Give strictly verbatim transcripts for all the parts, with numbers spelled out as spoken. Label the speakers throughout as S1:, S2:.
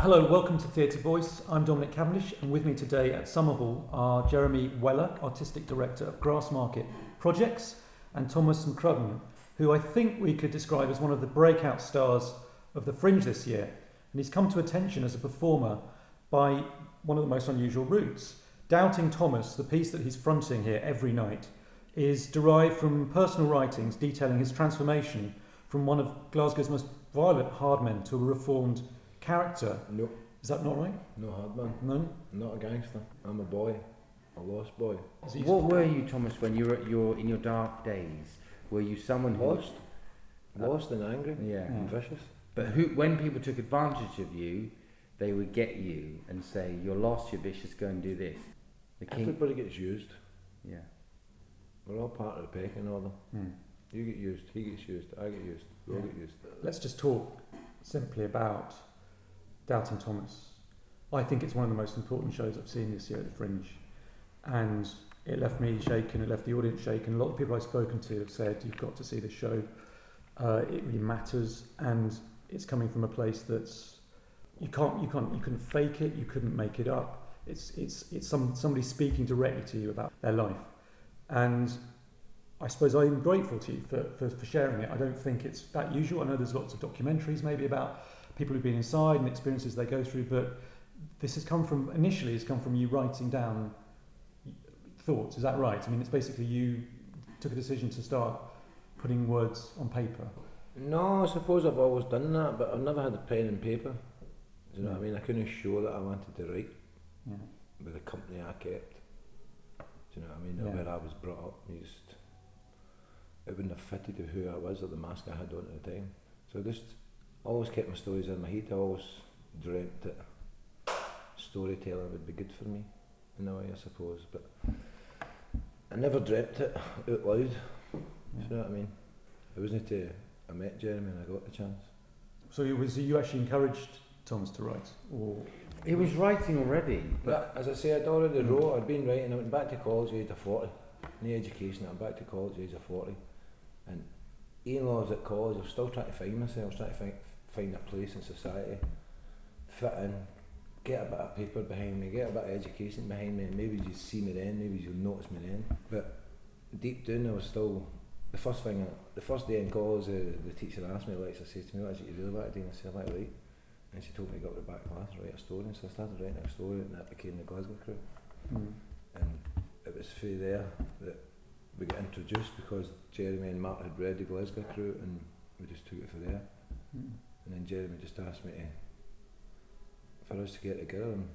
S1: Hello, welcome to Theatre Voice. I'm Dominic Cavendish, and with me today at Summerhall are Jeremy Weller, Artistic Director of Grassmarket Projects, and Thomas McCrudden, who I think we could describe as one of the breakout stars of the Fringe this year. And he's come to attention as a performer by one of the most unusual routes. Doubting Thomas, the piece that he's fronting here every night, is derived from personal writings detailing his transformation from one of Glasgow's most violent hardmen to a reformed character.
S2: No.
S1: Is that not right?
S2: No hard man.
S1: No?
S2: Not a gangster. I'm a boy. A lost boy.
S3: What were you, Thomas, when you were at your, in your dark days? Were you someone who...
S2: Lost. Lost and angry.
S3: Yeah.
S2: And vicious.
S3: But who, when people took advantage of you, they would get you and say, you're lost, you're vicious, go and do this. The king...
S2: Everybody gets used.
S3: Yeah.
S2: We're all part of the pecking order.
S1: Hmm.
S2: You get used, he gets used, I get used, we all
S1: Yeah.
S2: get used.
S1: Let's just talk simply about Doubting Thomas. I think it's one of the most important shows I've seen this year at the Fringe, and it left me shaken, it left the audience shaken. A lot of people I've spoken to have said, you've got to see this show, uh, it really matters, and it's coming from a place that's, you can't, you can't, you couldn't fake it, you couldn't make it up. It's, it's, it's some, somebody speaking directly to you about their life. And I suppose I'm grateful to you for, for, for sharing it. I don't think it's that usual. I know there's lots of documentaries maybe about people who've been inside and experiences they go through, but this has come from, initially it's come from you writing down thoughts, is that right? I mean, it's basically you took a decision to start putting words on paper.
S2: No, I suppose I've always done that, but I've never had a pen and paper. Do you know
S1: Yeah.
S2: what I mean? I couldn't show that I wanted to write
S1: Yeah.
S2: with the company I kept. Do you know what I mean?
S1: Yeah.
S2: Where I was brought up, you just, it wouldn't have fitted with who I was or the mask I had on at the time. So I just always kept my stories in my head. I always dreamt that storytelling would be good for me in a way, I suppose. But I never dreamt it out loud.
S1: Yeah.
S2: Do you know what I mean? It wasn't until I met Jeremy and I got the chance.
S1: So it was you actually encouraged Thomas to write, or
S3: He was writing already,
S2: But
S3: but
S2: as I say, I'd already
S1: Mm.
S2: wrote, I'd been writing, I went back to college at the age of forty. No education, I went back to college at the age of forty. And even though I was at college, I was still trying to find myself, trying to find, find a place in society, fit in, get a bit of paper behind me, get a bit of education behind me, and maybe you see me then, maybe you'll notice me then. But deep down I was still, the first thing, I, the first day in college, uh, the teacher asked me, Alexa says to me, what is it you really want to do? And I said, I like to write. And she told me to go to the back class and write a story, and so I started writing a story, and that became the Glasgow Crew.
S1: mm.
S2: And it was through there that we got introduced, because Jeremy and Mark had read the Glasgow Crew, and we just took it from there.
S1: Mm.
S2: And then Jeremy just asked me to, for us to get together, and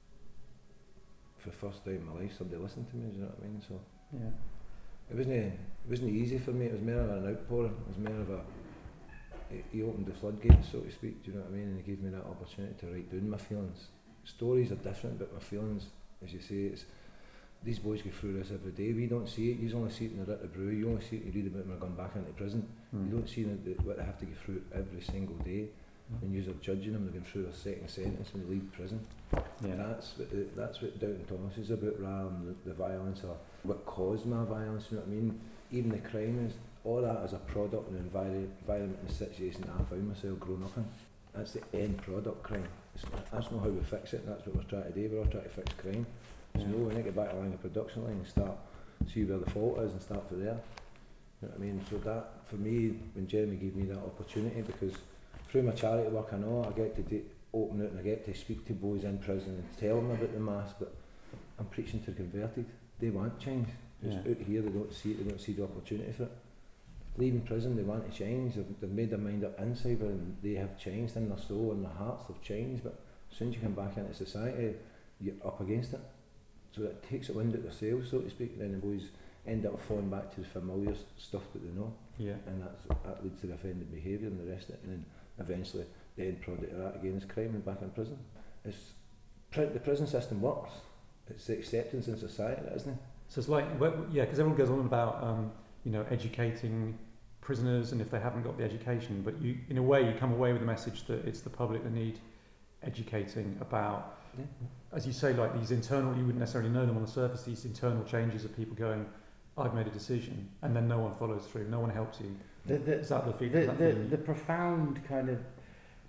S2: for the first time in my life somebody listened to me, do you know what I mean? So
S1: Yeah.
S2: it wasn't it wasn't easy for me, it was more of an outpouring, it was more of a, he- he opened the floodgates, so to speak, do you know what I mean? And he gave me that opportunity to write down my feelings. Stories are different, but my feelings, as you say, it's, these boys go through this every day. We don't see it, you only see it in the Writ of Brew, you only see it, you read about them going back into prison.
S1: Mm.
S2: You don't see the, the, what they have to go through every single day.
S1: Mm.
S2: When you're judging them, they're going through their second sentence when they leave prison.
S1: Yeah.
S2: That's what the, that's what Doubting Thomas is about, rather than the, the violence or what caused my violence. You know what I mean? Even the crime is all that is a product of the envir- environment and the situation that I found myself growing up in. That's the end product, crime. It's, that's not how we fix it. That's what we're trying to do. We're all trying to fix crime. So
S1: Yeah.
S2: no, we need to get back along the production line and start see where the fault is and start from there. You know what I mean? So that for me, when Jeremy gave me that opportunity, because through my charity work, I know I get to do, open it and I get to speak to boys in prison and tell them about the mask, but I'm preaching to the converted. They want change. It's
S1: Yeah.
S2: out here, they don't see it, they don't see the opportunity for it. Leaving prison, they want to change, they've, they've made their mind up inside, and they have changed in their soul and their hearts, they've changed, but as soon as you come back into society, you're up against it. So it takes a wind out their sails, so to speak, then the boys end up falling back to the familiar s- stuff that they know.
S1: Yeah.
S2: And that's, that leads to the offended behaviour and the rest of it, and then eventually the end product of that again is crime and back in prison. It's, pr- the prison system works, it's the acceptance in society, isn't it?
S1: So it's like, well, yeah, because everyone goes on about, um, you know, educating prisoners, and if they haven't got the education, but you, in a way, you come away with the message that it's the public that need educating about,
S2: Yeah.
S1: as you say, like these internal, you wouldn't necessarily know them on the surface, these internal changes of people going, I've made a decision, and then no one follows through, no one helps you.
S3: the, the,
S1: Is that the
S3: the,
S1: feeling?
S3: the, the profound kind of,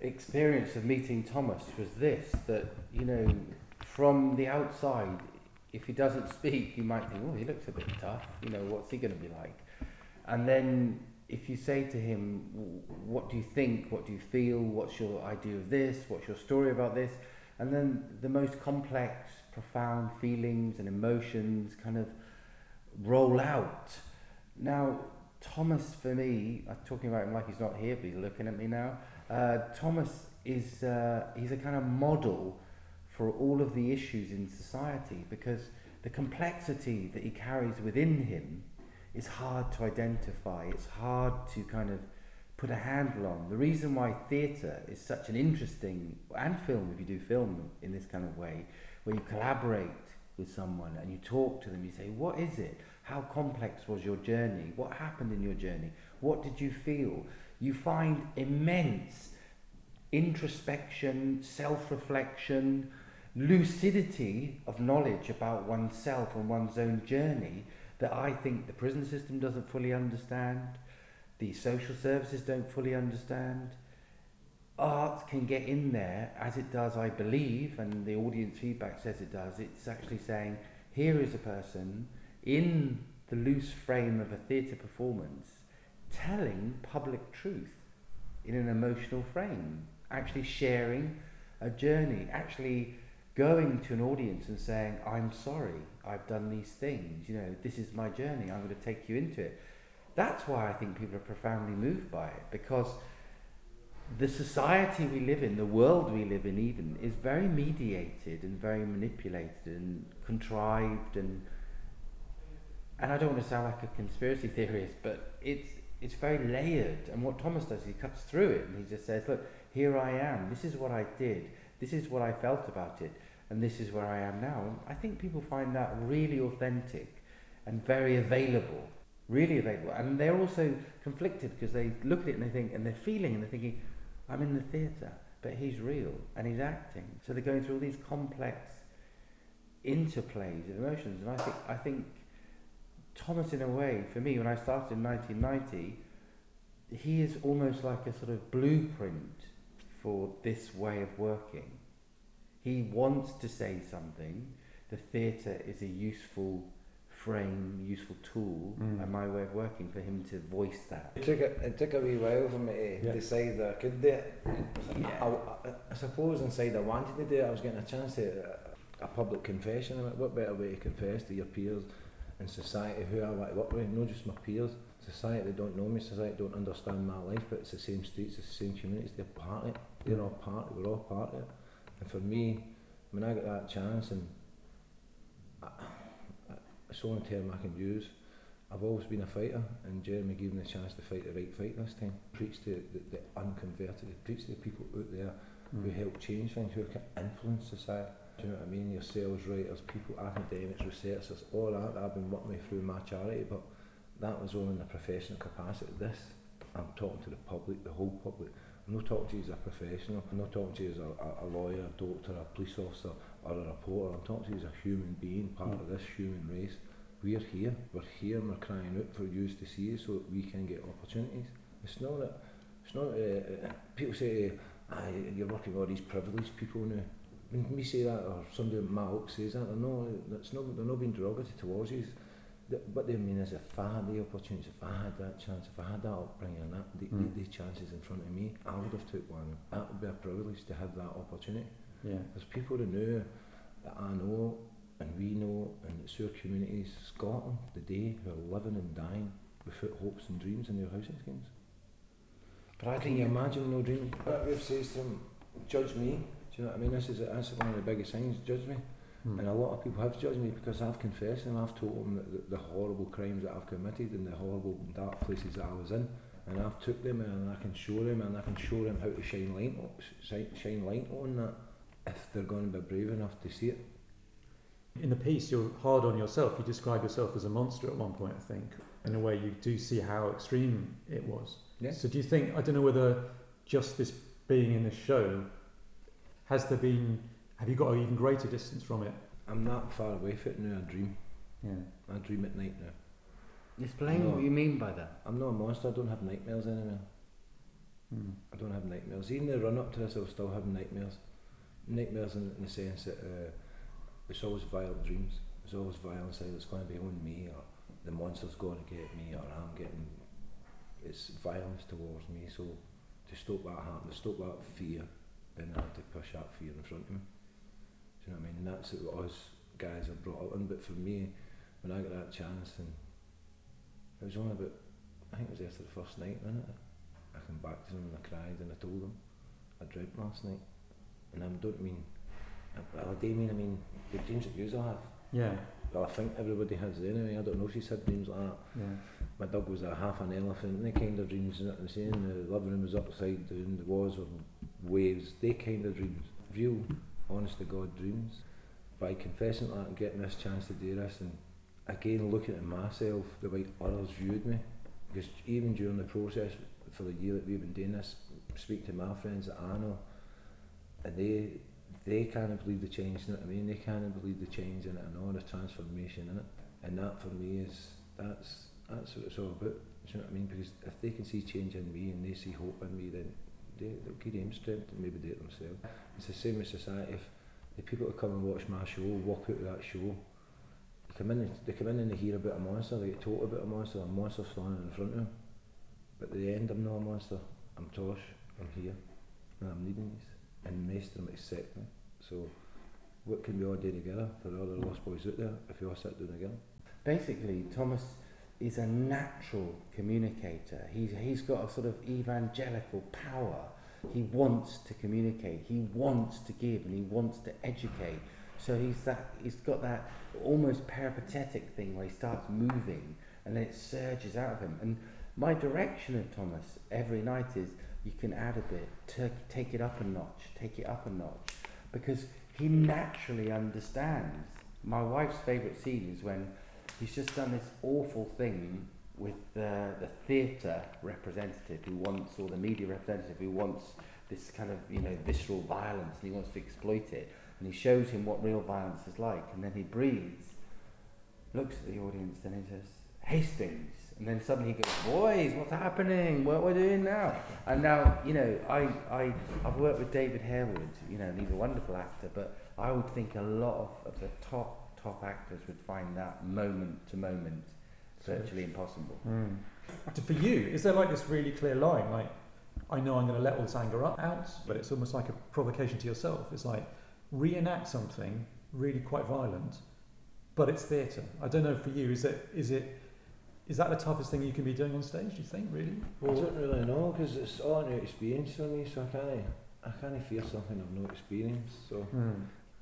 S3: experience of meeting Thomas was this, that, you know, from the outside, if he doesn't speak, you might think, oh, he looks a bit tough, you know, what's he going to be like? And then if you say to him, what do you think, what do you feel, what's your idea of this, what's your story about this, and then the most complex, profound feelings and emotions kind of roll out. Now, Thomas, for me, I'm talking about him like he's not here, but he's looking at me now. Uh, Thomas is uh, he's a kind of model for all of the issues in society, because the complexity that he carries within him is hard to identify. It's hard to kind of put a handle on. The reason why theatre is such an interesting, and film, if you do film in this kind of way, where you collaborate with someone and you talk to them, you say, what is it? How complex was your journey? What happened in your journey? What did you feel? You find immense introspection, self-reflection, lucidity of knowledge about oneself and one's own journey that I think the prison system doesn't fully understand, the social services don't fully understand. Art can get in there, as it does, I believe, and the audience feedback says it does. It's actually saying, here is a person in the loose frame of a theatre performance telling public truth in an emotional frame, actually sharing a journey, actually going to an audience and saying, I'm sorry, I've done these things, you know, this is my journey, I'm going to take you into it. That's why I think people are profoundly moved by it, because the society we live in, the world we live in even, is very mediated and very manipulated and contrived, and and I don't want to sound like a conspiracy theorist, but it's it's very layered. And what Thomas does, he cuts through it and he just says, look, here I am, this is what I did, this is what I felt about it, and this is where I am now. And I think people find that really authentic and very available, really available. And they're also conflicted, because they look at it and they think, and they're feeling and they're thinking, I'm in the theatre, but he's real and he's acting. So they're going through all these complex interplays of emotions. And I think I think Thomas, in a way, for me, when I started in nineteen ninety, he is almost like a sort of blueprint for this way of working. He wants to say something. The theatre is a useful frame, useful tool, mm. and my way of working for him to voice that.
S2: It took a, it took a wee while for me to yeah. decide that I could do it. Yeah. I, I, I suppose inside I wanted to do it. I was getting a chance to a, a public confession. What better way to confess to your peers in society who I want to work with? Not just my peers. Society don't know me. Society don't understand my life. But it's the same streets, it's the same communities. They're part of it. They're all part of it. We're all part of it. And for me, when I got that chance, and I, it's the only term I can use, I've always been a fighter, and Jeremy gave me the chance to fight the right fight this time. Preach to the, the unconverted, preach to the people out there mm. who help change things, who can influence society. Do you know what I mean? Yourselves, writers, people, academics, researchers, all that, that I've been working with through my charity, but that was all in the professional capacity. This, I'm talking to the public, the whole public. I'm not talking to you as a professional, I'm not talking to you as a, a lawyer, a doctor, a police officer or a reporter. I'm talking to you as a human being, part mm. of this human race. We're here, we're here and we're crying out for you to see us so that we can get opportunities. It's not that, it's not, uh, people say, ah, you're working with all these privileged people now. When we say that, or somebody at Malk says that, they're not, that's not, they're not being derogatory towards you. What they mean is, if I had the opportunity, if I had that chance, if I had that upbringing, that, the, mm. the, the chances in front of me, I would have took one. That would be a privilege to have that opportunity. Yeah. There's people who know, that I know, and we know, and it's our communities, Scotland, today, who are living and dying without hopes and dreams in their housing schemes. But I can you imagine no dream? But we've said to them, judge me. Do you know what I mean? This is, a, this is one of the biggest things, judge me. Mm. And a lot of people have judged me because I've confessed and I've told them the, the, the horrible crimes that I've committed and the horrible dark places that I was in. And I've took them and I can show them and I can show them how to shine light on, shine, shine light on that if they're going to be brave enough to see it.
S1: In the piece, you're hard on yourself. You describe yourself as a monster at one point, I think. In a way, you do see how extreme it was. Yeah. So do you think, I don't know whether just this being in this show, has there been, have you got an even greater distance from it?
S2: I'm not far away from it now, I dream. Yeah. I dream at night now.
S3: Explain what you mean by that.
S2: I'm not a monster, I don't have nightmares anymore.
S1: Mm.
S2: I don't have nightmares. Even the run up to this, I'll still have nightmares. Nightmares in, in the sense that uh, it's always violent dreams. There's always violence that's going to be on me, or the monster's going to get me, or I'm getting. It's violence towards me. So to stop that happening, to stop that fear, then I have to push that fear in front of me. Do you know what I mean? And that's what us guys are brought up in. But for me, when I got that chance, and it was only about, I think it was after the first night, wasn't it? I came back to them and I cried and I told them I dreamt last night. And I don't mean, well, I do mean, I mean the dreams that you all have.
S1: Yeah.
S2: Well, I think everybody has anyway. I don't know if she's had dreams like that.
S1: Yeah.
S2: My dog was a half an elephant, and they kind of dreams, you know what I'm saying? The living room was upside down, the walls were waves, they kind of dreams. Real, honest to God dreams. By confessing that and getting this chance to do this, and again looking at myself the way others viewed me, because even during the process for the year that we've been doing this, speak to my friends that I know, and they they can't believe the change, you know what I mean? They can't believe the change in it and all the transformation in it. And that for me is, that's that's what it's all about, do you know what I mean? Because if they can see change in me and they see hope in me, then they, they'll give them strength and maybe do it themselves. It's the same with society. If the people that come and watch my show walk out of that show, they come in and, they come in and they hear about a monster, they get told about a monster, a monster standing in front of them. But at the end, I'm not a monster. I'm Tosh, I'm here, and I'm needing this. And most of them accept me. So what can we all do together for all the lost boys out there if we all sit down together?
S3: Basically, Thomas is a natural communicator. He's, he's got a sort of evangelical power. He wants to communicate, he wants to give, and he wants to educate. So he's that he's got that almost peripatetic thing where he starts moving and then it surges out of him. And my direction of Thomas every night is, you can add a bit, t- take it up a notch, take it up a notch, because he naturally understands. My wife's favourite scene is when he's just done this awful thing with the, the theatre representative who wants, or the media representative who wants this kind of, you know, visceral violence, and he wants to exploit it, and he shows him what real violence is like, and then he breathes, looks at the audience, and he says, Hastings, and then suddenly he goes, boys, what's happening, what we're doing now? And now, you know, I, I, I've worked with David Harewood, you know, and he's a wonderful actor, but I would think a lot of, of the top, top actors would find that moment to moment virtually impossible.
S1: Mm. For you, is there like this really clear line, like, I know I'm going to let all this anger up, out, but it's almost like a provocation to yourself. It's like, reenact something really quite violent, but it's theatre. I don't know for you, is it, is it, is that the toughest thing you can be doing on stage, do you think, really? Or
S2: I don't really know, because it's all a new experience for me, so I can't, I can't fear something I've no experience. So
S1: mm.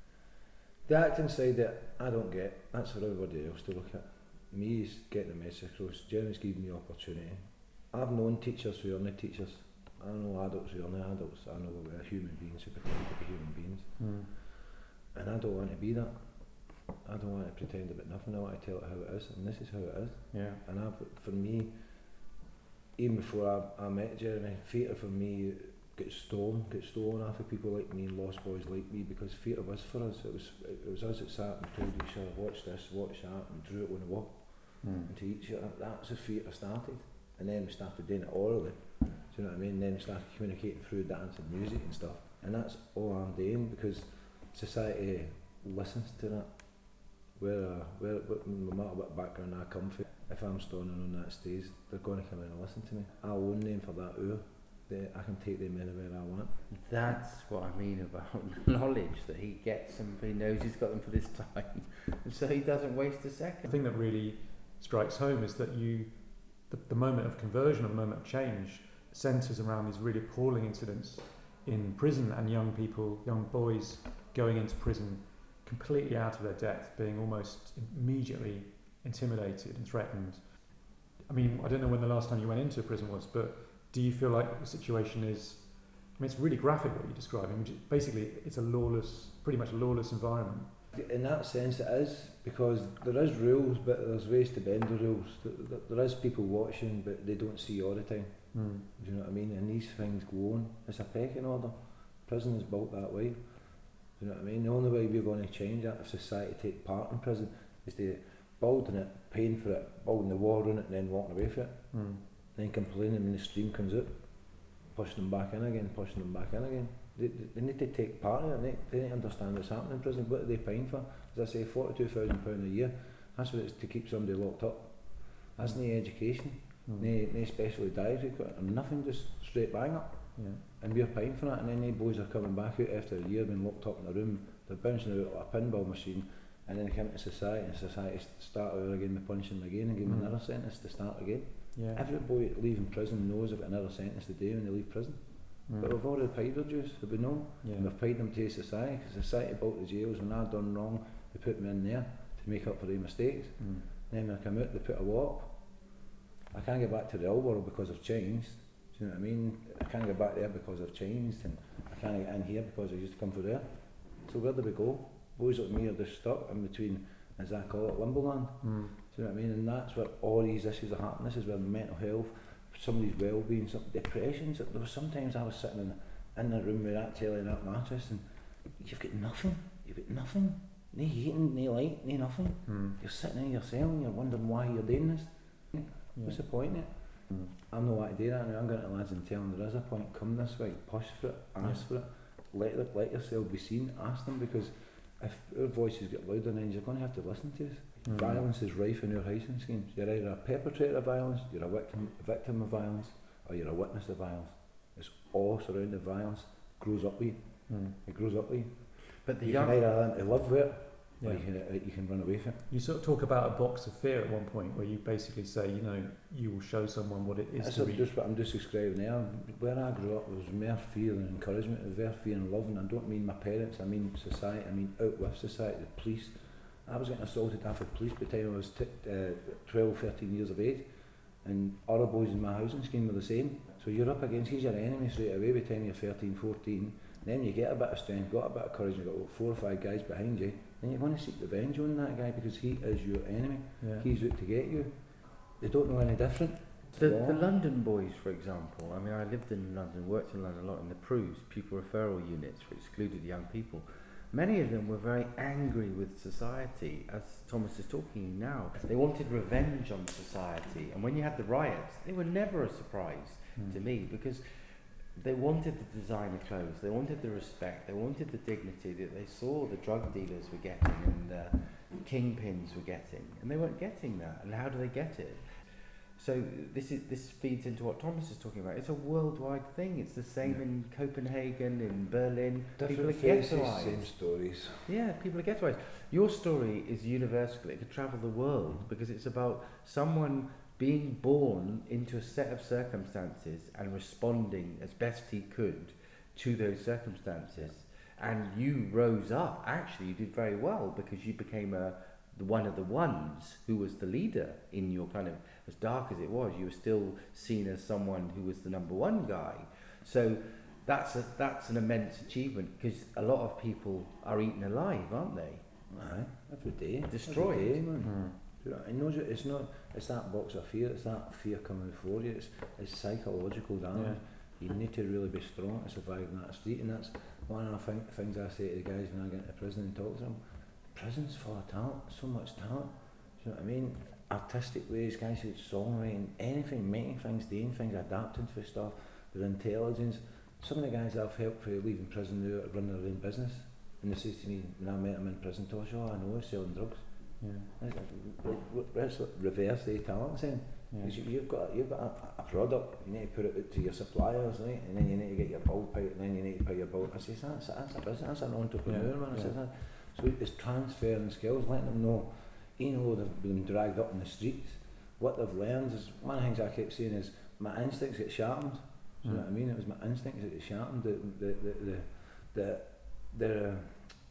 S2: the acting side that I don't get, that's for everybody else to look at. Me is getting the message across. Jeremy's given me opportunity. I've known teachers who are not teachers. I know adults who are not adults. I know we're human beings who pretend to be human beings.
S1: Mm.
S2: And I don't want to be that. I don't want to pretend about nothing. I want to tell it how it is, and this is how it is.
S1: Yeah.
S2: And I've, for me, even before I, I met Jeremy, theatre for me gets stolen, gets stolen off of people like me and lost boys like me, because theatre was for us. It was it was us that sat and told each other, watch this, watch that, and drew it on the wall.
S1: Mm.
S2: And to each other, that's how theatre started. And then we started doing it orally. Do you know what I mean? Then we started communicating through dance and music and stuff. And that's all I'm doing, because society listens to that. Where, uh, where, no matter what background I come from, if I'm standing on that stage, they're going to come in and listen to me. I own them for that hour. They, I can take them anywhere I want.
S3: That's what I mean about knowledge, that he gets them, he knows he's got them for this time, and so he doesn't waste a second.
S1: The thing that really strikes home is that you, the, the moment of conversion, or the moment of change, centres around these really appalling incidents in prison, and young people, young boys going into prison completely out of their depth, being almost immediately intimidated and threatened. I mean, I don't know when the last time you went into a prison was, but do you feel like the situation is, I mean, it's really graphic what you're describing, which is basically it's a lawless, pretty much a lawless environment.
S2: In that sense it is, because there is rules, but there's ways to bend the rules. There is people watching, but they don't see all the time.
S1: Mm.
S2: Do you know what I mean? And these things go on. It's a pecking order. Prison is built that way. Do you know what I mean? The only way we're going to change that, if society take part in prison, is to building it, paying for it, building the war on it, and then walking away from it.
S1: Mm.
S2: Then complaining when the stream comes out. pushing them back in again, pushing them back in again. They, they, they need to take part in it. They, they need to understand what's happening in prison. What are they paying for? As I say, forty-two thousand pounds a year. That's what it's to keep somebody locked up. That's no education,
S1: Mm.
S2: no, no special dietary, nothing, just straight bang up.
S1: Yeah.
S2: And we're paying for that, and then the boys are coming back out after a year, being locked up in a room, they're bouncing out like a pinball machine, and then they come to society, and society start over again with punching them again and give them
S1: Mm.
S2: another sentence to start again.
S1: Yeah.
S2: Every boy leaving prison knows they've got another sentence to do when they leave prison.
S1: Mm.
S2: But we've already paid their dues, so we know.
S1: Yeah.
S2: And we've paid them to society, because society built the jails. When I've done wrong, they put me in there to make up for their mistakes.
S1: Mm.
S2: Then when I come out, they put a wall up. I can't get back to the old world because I've changed. Do you know what I mean? I can't get back there because I've changed, and I can't get in here because I used to come from there. So where do we go? Boys like me are just stuck in between, as I call it, limbo land.
S1: Mm.
S2: Do you know what I mean? And that's where all these issues are happening. This is where mental health, somebody's well-being, some depressions. There was sometimes I was sitting in, in the room with that telly and that mattress, and you've got nothing. You've got nothing. No heating, no light, no nothing.
S1: Mm.
S2: You're sitting in your cell and you're wondering why you're doing this.
S1: Yeah.
S2: What's the point in it?
S1: Mm.
S2: I'm not want to do that now. I'm going to lads and tell them there is a point. Come this way, push for it, ask
S1: Yeah.
S2: for it. Let it, let yourself be seen. Ask them, because if our voices get louder, then you're going to have to listen to us.
S1: Mm.
S2: Violence is rife in our housing schemes. You're either a perpetrator of violence, you're a victim, victim of violence, or you're a witness of violence. It's all surrounding violence. It grows up with you.
S1: Mm.
S2: It grows up with you.
S3: But the
S2: You
S3: young,
S2: can either learn to live with it,
S1: Yeah.
S2: or you can, uh, you can run away from it.
S1: You sort of talk about a box of fear at one point, where you basically say, you know, you will show someone what it is
S2: That's
S1: to
S2: what-
S1: be.
S2: just what I'm just describing there. Where I grew up, there was more fear and encouragement, there was more fear and love, and I don't mean my parents, I mean society, I mean out with society, the police. I was getting assaulted after the police by the time I was t uh, twelve, thirteen years of age, and other boys in my housing scheme were the same. So you're up against, he's your enemy straight away by the time you're thirteen, fourteen, then you get a bit of strength, got a bit of courage, you've got four or five guys behind you, then you're going to seek revenge on that guy, because he is your enemy.
S1: Yeah.
S2: He's out to get you. They don't know any different.
S3: the,
S2: Law.
S3: the London boys, for example, I mean, I lived in London, worked in London a lot in the P R Us, pupil referral units for excluded young people. Many of them were very angry with society, as Thomas is talking now. They wanted revenge on society, and when you had the riots, they were never a surprise
S1: Mm.
S3: to me, because they wanted the designer clothes, they wanted the respect, they wanted the dignity that they saw the drug dealers were getting and the kingpins were getting, and they weren't getting that. And how do they get it? So this is this feeds into what Thomas is talking about. It's a worldwide thing. It's the same
S2: Yeah.
S3: in Copenhagen, in Berlin.
S2: Different
S3: people are
S2: faces,
S3: ghettoised.
S2: same stories.
S3: Yeah, people are ghettoised. Your story is universal. It could travel the world, because it's about someone being born into a set of circumstances and responding as best he could to those circumstances. And you rose up. Actually, you did very well, because you became a the one of the ones who was the leader in your kind of, as dark as it was, you were still seen as someone who was the number one guy. So that's a, that's an immense achievement, because a lot of people are eaten alive, aren't they?
S2: Aye, every day.
S3: Destroyed.
S2: Every day, man.
S1: Mm.
S2: Do you know, it knows it, it's not, it's that box of fear, it's that fear coming before you, it's, it's psychological damage. You need to really be strong to survive in that street, and that's one of the thing, things I say to the guys when I get into prison and talk to them. Prison's full of talent, so much talent. Do you know what I mean? Artistic ways, guys who songwriting, anything, making things, doing things, adapting for stuff, their intelligence. Some of the guys I've helped for leaving prison now run their own business, and they say to me when I met them in prison, Tosh, all I know is selling drugs.
S1: Yeah.
S2: Let's reverse the talent then.
S1: Yeah.
S2: Because you, you've got you've got a, a product, you need to put it out to your suppliers, right? And then you need to get your bill paid, and then you need to pay your bill. I says that's that's a business, that's an entrepreneur,
S1: Yeah,
S2: man. I
S1: yeah.
S2: says that. So it's transferring skills, letting them know, even though they've been dragged up in the streets, what they've learned is, one of the things I kept saying is my instincts get sharpened. Do you know
S1: Mm.
S2: what I mean? It was my instincts that get sharpened. The the the the the, the, uh,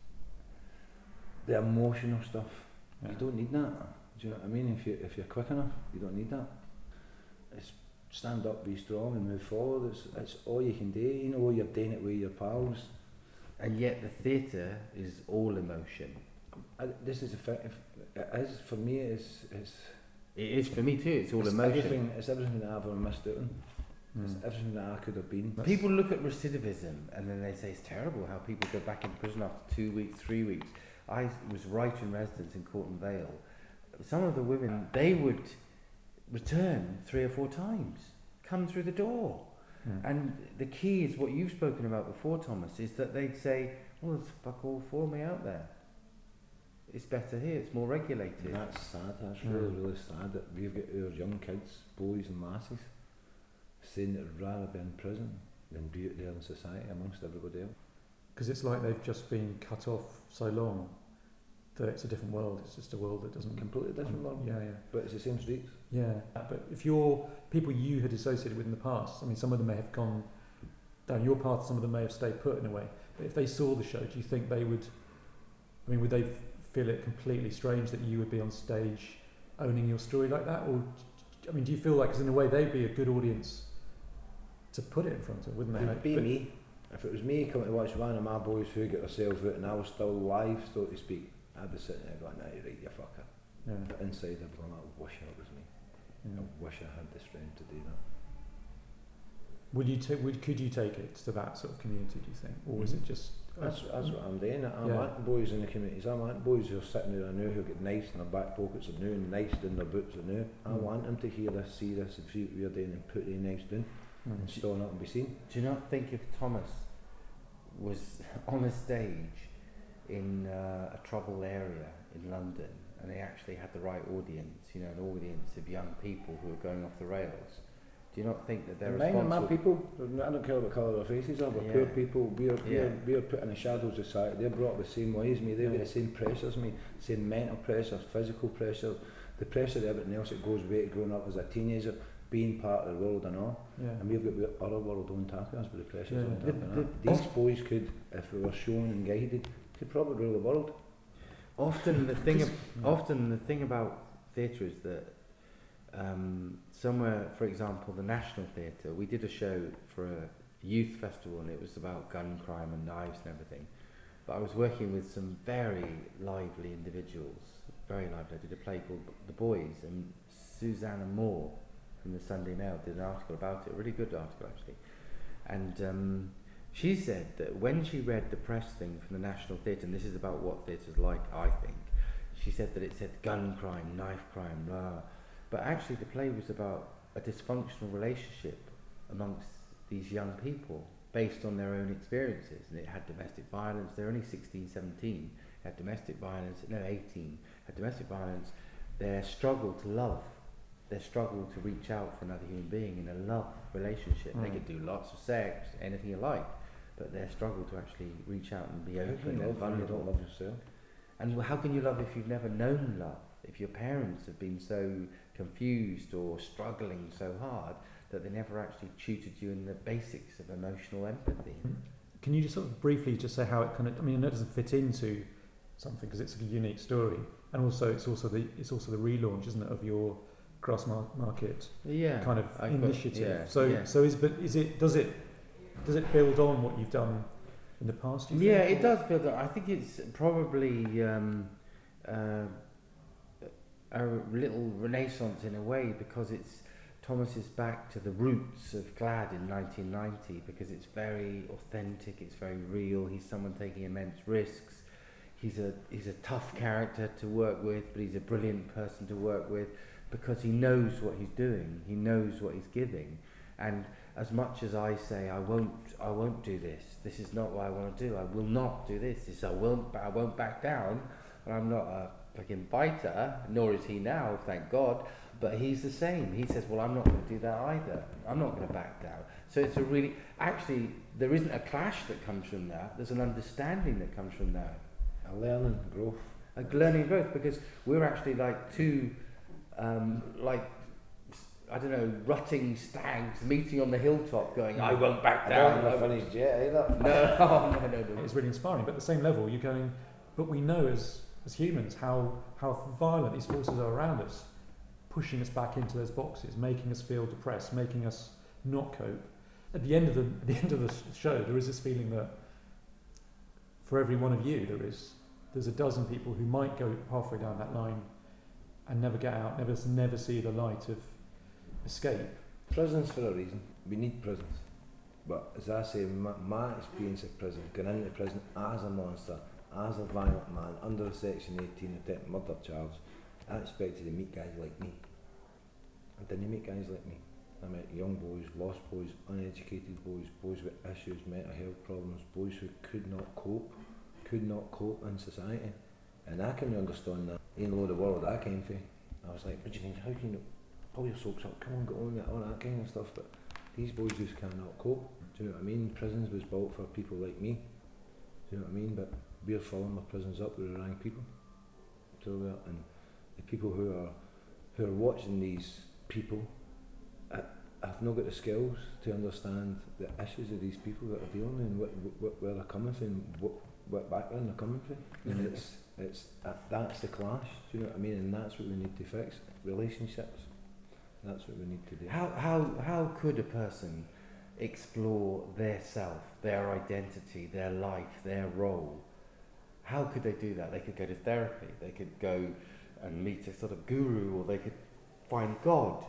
S2: the emotional stuff.
S1: Yeah.
S2: You don't need that. Do you know what I mean? If you if you're quick enough, you don't need that. It's stand up, be strong, and move forward. It's it's all you can do. You know, you're doing it with your pals.
S3: And yet the theatre is all emotion.
S2: I, this is the thing. If, it is for me. It's it's.
S3: It is for me too. It's all
S2: it's
S3: emotion.
S2: Everything, it's everything that I've ever missed out on. It's
S1: Mm.
S2: everything that I could have been.
S3: People look at recidivism and then they say it's terrible how people go back into prison after two weeks, three weeks. I was right in residence in Corton Vale. Some of the women, they would return three or four times, come through the door.
S1: Mm.
S3: And the key is what you've spoken about before, Thomas, is that they'd say, well, there's fuck all for me out there. It's better here, it's more regulated.
S2: And that's sad, that's
S1: Mm.
S2: really, really sad that we've got our young kids, boys and lasses, saying that they'd rather be in prison than be out there in society amongst everybody else.
S1: Because it's like they've just been cut off so long that it's a different world. It's just a world that doesn't...
S2: Completely different world,
S1: Yeah, yeah.
S2: but it's the same streets.
S1: Yeah, but if you're people you had associated with in the past, I mean, some of them may have gone down your path, some of them may have stayed put in a way. But if they saw the show, do you think they would? I mean, would they f- feel it completely strange that you would be on stage owning your story like that, or I mean, do you feel like, 'cause in a way they'd be a good audience to put it in front of, wouldn't they?
S2: It
S1: Like,
S2: would be
S1: but-
S2: me. If it was me coming to watch one of my boys who got themselves out and I was still live, so to speak, I'd be sitting there going, "Nah, you're right, you fucker."
S1: Yeah.
S2: But inside I'd be going, "I wish it was me.
S1: Yeah.
S2: I wish I had the strength to do that."
S1: Would you ta- would could you take it to that sort of community? Do you think, or was it just?
S2: That's, that's what I'm doing. I
S1: Yeah.
S2: want boys in the communities. I want boys who are sitting there now who get knives in their back pockets of new and knives in their boots of new. I
S1: Mm.
S2: want them to hear this, see this, and see what we're doing and put their knives down
S1: Mm.
S2: and stand up and be seen.
S3: Do you not think if Thomas was on a stage in uh, a troubled area in London and they actually had the right audience, you know, an audience of young people who are going off the rails, do you not think that they're
S2: Mine and my
S3: responsible?
S2: people, I don't care what colour their faces are, we're
S3: Yeah.
S2: poor people, we're,
S3: Yeah.
S2: we're, we're put in the shadows of society, they're brought up the same way as me, they've got
S1: Yeah.
S2: the same pressures as me, same mental pressures, physical pressures, the pressure of everything else that goes with it, growing up as a teenager, being part of the world and all.
S1: Yeah.
S2: And we've got the other world on top of us with the pressures
S1: Yeah.
S2: on top
S3: The-
S2: of
S3: the-
S2: that. These boys could, if they were shown and guided, could probably rule the world.
S3: Often the thing,
S1: Just-
S3: ab-
S1: yeah.
S3: often the thing about theatre is that um, somewhere, for example, the National Theatre, we did a show for a youth festival and it was about gun crime and knives and everything. But I was working with some very lively individuals, very lively. I did a play called The Boys, and Susanna Moore from the Sunday Mail did an article about it, a really good article actually. And um, she said that when she read the press thing from the National Theatre, and this is about what theatre's like, I think, she said that it said gun crime, knife crime, blah. But actually the play was about a dysfunctional relationship amongst these young people based on their own experiences. And it had domestic violence, they're only sixteen, seventeen, it had domestic violence, no, eighteen, had domestic violence, their struggle to love, their struggle to reach out for another human being in a love relationship. They
S1: Mm.
S3: could do lots of sex, anything you like, but their struggle to actually reach out and be
S2: How can
S3: open
S2: you
S3: and
S2: love when you
S3: vulnerable.
S2: don't love yourself?
S3: And how can you love if you've never known love? If your parents have been so confused or struggling so hard that they never actually tutored you in the basics of emotional empathy?
S1: Can you just sort of briefly just say how it kind of? I mean, I know it doesn't fit into something because it's a unique story, and also it's also the it's also the relaunch, isn't it, of your grass mar- market
S3: Yeah,
S1: kind of
S3: I got-
S1: initiative.
S3: yeah,
S1: so
S3: yeah.
S1: so is but is it does it does it build on what you've done in the past? do you
S3: Yeah,
S1: think,
S3: it
S1: or-
S3: does build up. I think it's probably um, uh, a little renaissance in a way because it's Thomas is back to the roots of GLAD in nineteen ninety because it's very authentic, it's very real. He's someone taking immense risks. He's a he's a tough character to work with, but he's a brilliant person to work with because he knows what he's doing. He knows what he's giving, and as much as I say I won't I won't do this. This is not what I want to do. I will not do this. This I won't I won't back down. And I'm not a fucking fighter, nor is he now, thank God. But he's the same. He says, well, I'm not going to do that either. I'm not going to back down. So it's a really, actually, there isn't a clash that comes from that. There's an understanding that comes from that.
S2: A learning, growth.
S3: A learning growth, because we're actually like two, um, like, I don't know, rutting stags meeting on the hilltop going, I won't back
S2: I
S3: down.
S2: don't have a finished yet either.
S3: No, oh, no, no, no.
S1: It's really inspiring, but at the same level, you're going. But we know as as humans how how violent these forces are around us, pushing us back into those boxes, making us feel depressed, making us not cope. At the end of the at the end of the show, there is this feeling that for every one of you, there is there's a dozen people who might go halfway down that line and never get out, never never see the light of escape.
S2: Prisons for a reason. We need prisons. But as I say, my, my experience of prison, going into prison as a monster, as a violent man, under a Section eighteen attempted murder charge, I expected to meet guys like me. I didn't meet guys like me. I met young boys, lost boys, uneducated boys, boys with issues, mental health problems, boys who could not cope, could not cope in society. And I can understand that. Even though the world I came from, I was like, what do you mean, how can you pull your socks up, come on, get on with it, all that kind of stuff. But these boys just cannot cope. Do you know what I mean? Prisons was built for people like me. Do you know what I mean? But we're filling our prisons up with the wrong people. So we are, and the people who are who are watching these people uh, have not got the skills to understand the issues of these people that are dealing and what, what, where they're coming from, what, what background they're coming from. And it's it's uh, that's the clash. Do you know what I mean? And that's what we need to fix. Relationships. That's what we need to do.
S3: How how how could a person explore their self, their identity, their life, their role? How could they do that? They could go to therapy, they could go and meet a sort of guru, or they could find God.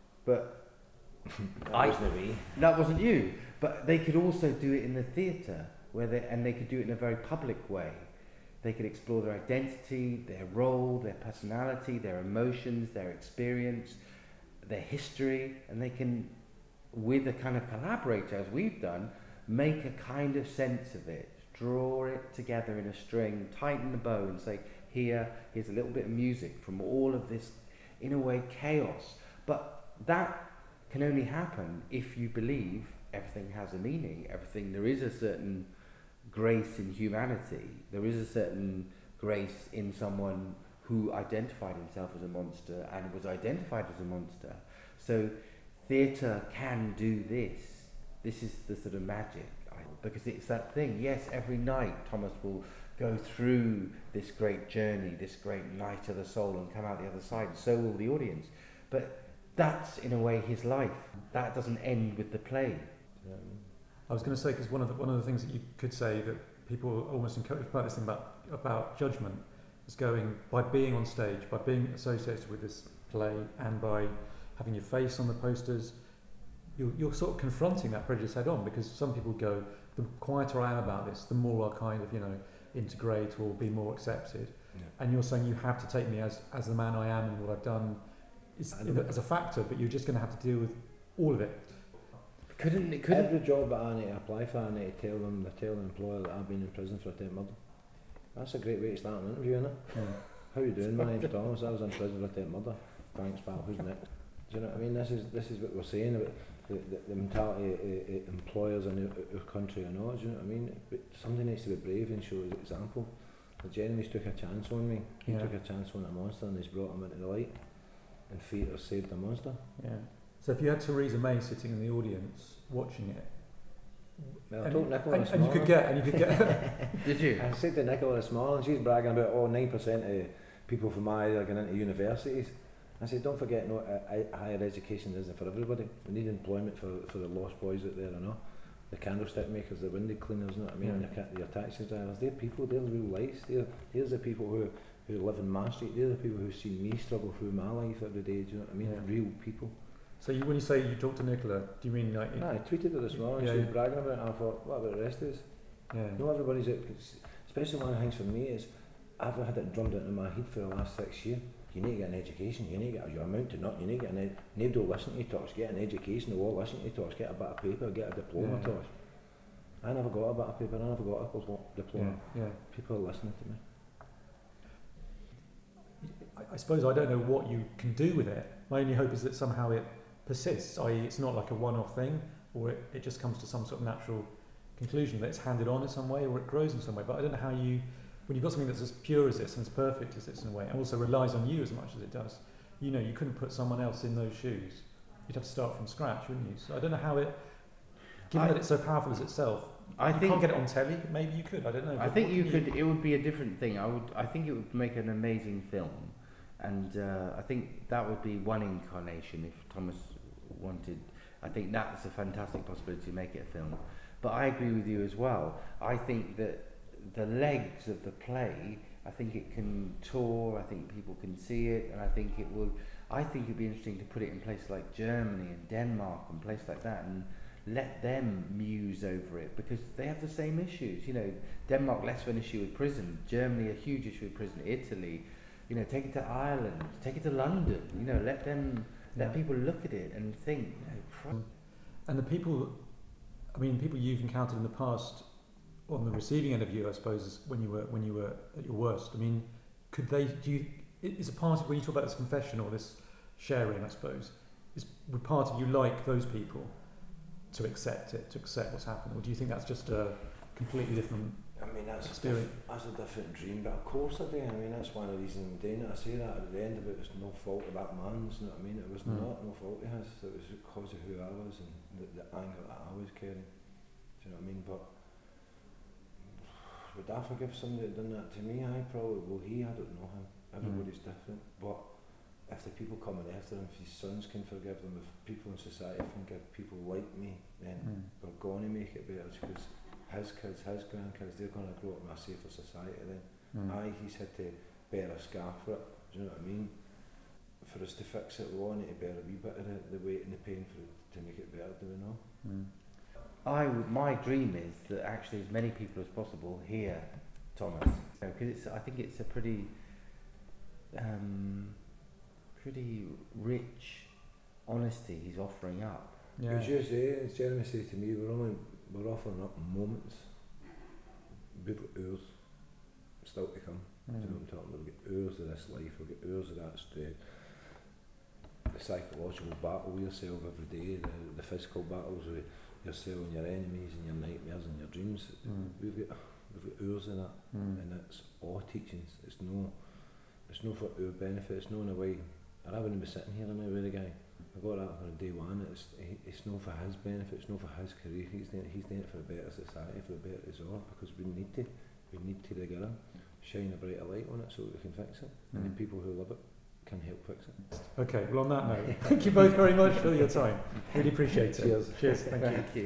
S3: But
S2: that
S3: I,
S2: wasn't me.
S3: That wasn't you. But they could also do it in the theatre, where they and they could do it in a very public way. They could explore their identity, their role, their personality, their emotions, their experience, their history, and they can, with a kind of collaborator, as we've done, make a kind of sense of it, draw it together in a string, tighten the bow and say, here, here's a little bit of music from all of this, in a way, chaos. But that can only happen if you believe everything has a meaning, everything, there is a certain grace in humanity, there is a certain grace in someone who identified himself as a monster and was identified as a monster. So theatre can do this. This is the sort of magic, because it's that thing. Yes, every night Thomas will go through this great journey, this great night of the soul, and come out the other side, and so will the audience. But that's, in a way, his life. That doesn't end with the play.
S2: Um,
S1: I was going to say, because one of the one of the things that you could say that people almost encourage about this thing about about judgment is going, by being on stage, by being associated with this play, and by having your face on the posters, you're, you're sort of confronting that prejudice head on, because some people go, the quieter I am about this, the more I kind of, you know, integrate or be more accepted.
S2: yeah.
S1: And you're saying you have to take me as, as the man I am and what I've done is, as a factor, but you're just going to have to deal with all of it.
S3: Couldn't it? Couldn't
S2: Every job that I need to apply for, I need to tell them, they tell the employer that I've been in prison for attempt murder. That's a great way to start an interview, isn't it?
S1: Yeah.
S2: How you doing? My name's Thomas. I was in prison for attempt murder. Thanks, pal. Who's next? Do you know what I mean? This is this is what we're saying about the, the, the mentality of uh, employers in our, our country and all. Do you know what I mean? But somebody needs to be brave and show an example. The Jeremy's took a chance on me. He
S1: Yeah.
S2: took a chance on a monster and he's brought him into the light. And theatre saved the monster.
S1: Yeah. So if you had Theresa May sitting in the audience watching it,
S2: Well, I
S1: and,
S2: told Nicola
S1: and,
S2: this
S1: and you could
S2: morning-
S1: get, and you could get,
S3: Did you?
S2: I said to Nicola this morning, she's bragging about, oh, nine percent of people from my age are going into universities. I said, don't forget, no, uh, higher education isn't for everybody. We need employment for for the lost boys out there, you know. The candlestick makers, the window cleaners, you know what I mean?
S1: Yeah.
S2: Your, your taxi drivers, they're people, they're real lives. They're, they're the people who, who live in my street, they're the people who've seen me struggle through my life every day, do you know what I mean?
S1: Yeah.
S2: Real people.
S1: so you, when you say you talked to Nicola, do you mean like,
S2: No, I tweeted her this morning,
S1: Yeah.
S2: she was bragging about it, and I thought, what about the rest of us?
S1: yeah,
S2: No, everybody's out, 'cause especially one of the things for me is, I've had it drummed into my head for the last six years. You need to get an education, you need to get, you amount to nothing, you need to get an ed- nobody will listen to you talks, get an education, they won't listen to you talks, get a bit of paper, get a diploma
S1: Yeah.
S2: talks. I never got a bit of paper, I never got a diplo- diploma.
S1: yeah, yeah.
S2: People are listening to me.
S1: I, I suppose I don't know what you can do with it. My only hope is that somehow it persists, that is it's not like a one-off thing, or it, it just comes to some sort of natural conclusion, that it's handed on in some way, or it grows in some way. But I don't know how you, when you've got something that's as pure as this and as perfect as this in a way, and also relies on you as much as it does, you know, you couldn't put someone else in those shoes. You'd have to start from scratch, wouldn't you? So I don't know how it, given
S3: I-
S1: that it's so powerful as itself,
S3: I
S1: you
S3: think
S1: can't get it on telly. Maybe you could. I don't know.
S3: I
S1: but
S3: think
S1: what
S3: you
S1: can
S3: could. It would be a different thing. I would. I think it would make an amazing film, and uh, I think that would be one incarnation if Thomas wanted. I think that's a fantastic possibility to make it a film. But I agree with you as well. I think that the legs of the play, I think it can tour. I think people can see it, and I think it will. I think it'd be interesting to put it in places like Germany and Denmark and places like that, and let them muse over it, because they have the same issues. You know, Denmark less of an issue with prison, Germany a huge issue with prison, Italy, you know, take it to Ireland, take it to London, you know, let them Let
S1: Yeah.
S3: people look at it and think, you know, Christ.
S1: And the people, I mean, people you've encountered in the past on the receiving end of you, I suppose, is when you were when you were at your worst. I mean, could they? Do you? Is a part of when you talk about this confession or this sharing, I suppose, is would part of you like those people to accept it, to accept what's happened, or do you think that's just a completely different
S2: I mean, that's a,
S1: experience?
S2: diff- that's a different dream, but of course I do. I mean, that's one of the reasons I'm doing it. I say that at the end of it, it was no fault of that man's, you know what I mean? It was
S1: Mm.
S2: not no fault of his, it was because of who I was and the, the anger that I was carrying. Do you know what I mean? But would I forgive somebody that done that to me? I probably will. He, I don't know him. Everybody's mm. different. But if the people coming after him, if his sons can forgive them, if people in society can forgive people like me, then
S1: Mm.
S2: we're going to make it better because his kids, his grandkids, they're going to grow up in a safer society then.
S1: Mm.
S2: Aye, he's had to bear a scar for it, do you know what I mean? For us to fix it, we all need to bear a wee bit of the, the weight and the pain for it to make it better, do we know?
S1: Mm.
S3: I would, my dream is that actually as many people as possible hear Thomas, because it's I think it's a pretty um, pretty rich honesty he's offering up.
S1: Yeah.
S2: As you say, as Jeremy says to me, we're only we're offering up moments. We've got hours still to come.
S1: Mm.
S2: Do you know what I'm talking about? We've got hours of this life, we've got hours of that stress. The psychological battle with yourself every day, the, the physical battles with yourself and your enemies and your nightmares and your dreams.
S1: Mm.
S2: We've got we've got hours of that,
S1: Mm.
S2: and it's all teachings. It's no it's no for our benefit. It's no in a way. I wouldn't be sitting here now with the guy. I got that from day one. It's he, it's no for his benefit. It's no for his career. He's doing it, he's doing it for a better society, for a better result. Because we need to, we need to together shine a brighter light on it so that we can fix it,
S1: Mm.
S2: and the people who love it can help fix it.
S1: Okay, well on that note, thank you both very much for your time. Really appreciate it.
S2: Cheers.
S1: Cheers, thank you.
S3: Thank you.